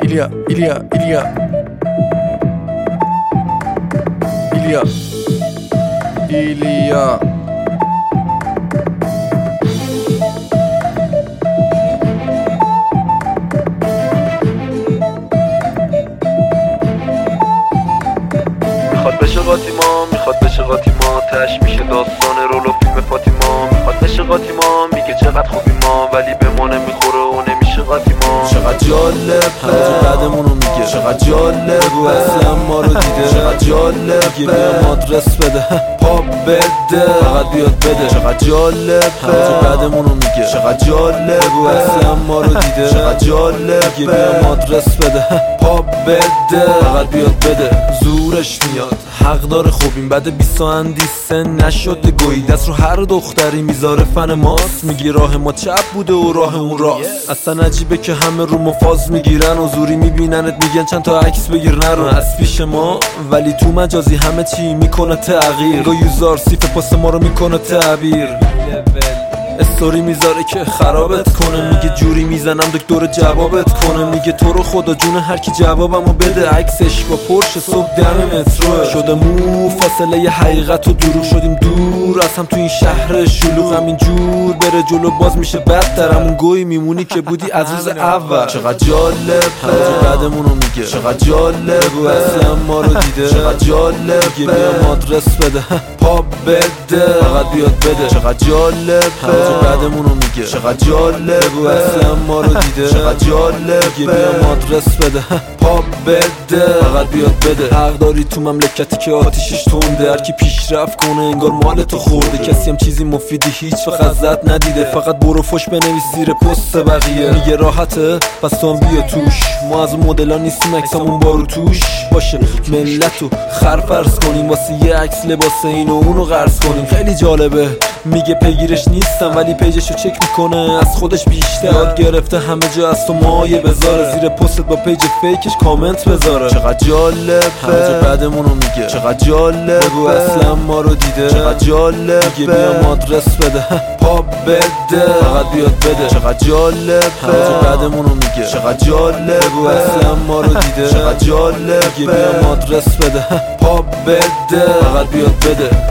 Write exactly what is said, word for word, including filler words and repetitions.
ایلیا ایلیا ایلیا ایلیا ایلیا میخواد بشه قاتیما، میخواد بشه قاتیما، تش میشه داستان رول و فیلم فاطیما. میخواد بشه قاتیما، میگه چقدر خوبی ما، ولی به ما نمیخوره و نمیشه قاتیما. چقدر جالب همه بعدمونو میگه، چقدر جالب اصلا ما رو دیده، چقدر جالب میگه بیا آدرس بده پا بده فقط بیاد بده. چقدر جالب همه بعدمونو میگه، چقدر جالب اصلا ما رو دیده، چقدر جالب میگه بیا آدرس بده پا بده فقط بیاد بده. زورش میاد حق داره، خوب این بعد بیست اندی سن نشده گویی، دست رو هر دختری میذاره فن ماست، میگی راه ما چپ بوده و راه اون راست. اصلا عجیبه که همه رو مفاز میگیرن و زوری میبیننت میگن چند تا عکس بگیر نرو از پیش ما، ولی تو مجازی همه چی میکنه تغییر. گویوزار سیف پاس ما رو میکنه تعبیر، استوری میذاره که خرابت کنه، میگه جوری میزنم دکتر جوابت کنه، میگه تو رو خدا جون هر کی جوابمو بده. عکسش با پرش صبح دم مترو شده مو، فاصله ی حقیقت و دروغ شدیم دور از هم تو این شهر شلوغ. همین جور بره جلو باز میشه بدتر، همون گوی میمونی که بودی از روز اول. چقدر جالب همه بعدمونو میگه، چقدر جالب اصلا ما رو دیده، چقدر جالب میگه بیا آدرس بده پا بده فقط بیاد بده. چقدر جالب بعدمونو میگه، چقدر جالب اصلا ما رو دیده، چقدر جالب میگه بیا آدرس بده پا بده فقط بیاد بده. حق داری تو مملکتی که آتیشش تنده، هر کی پیشرفت کنه انگار مال تو خورده، کسی هم چیزی مفیدی هیچ وقت ازت ندیده، فقط برو فوش بنویس زیر پست بقیه. میگه راحته پس تو هم بیا توش، ما از اون مدلا نیستیم عکسامون بارو توش باشه، ملتو خر فرض کنیم واسه یه عکس لباس اینو اونو قرض کنیم. خیلی جالبه میگه پیگیرش نیستم ولی پیجشو چک میکنه از خودش بیشتر، یاد گرفته همه جا از تو مایه بذاره، زیر پستت با پیج فیکش کامنت بذاره. چقدر جالب همه جا بعدمونو میگه، چقدر جالب بگو اصلا ما رو دیده، چقدر جالب میگه بیا آدرس بده پا بده فقط بیاد بده. چقدر جالب همه جا بعدمونو میگه، چقدر جالب بگو اصلا ما رو دیده، چقدر جالب میگه بیا آدرس بده پا بده فقط بیاد بده.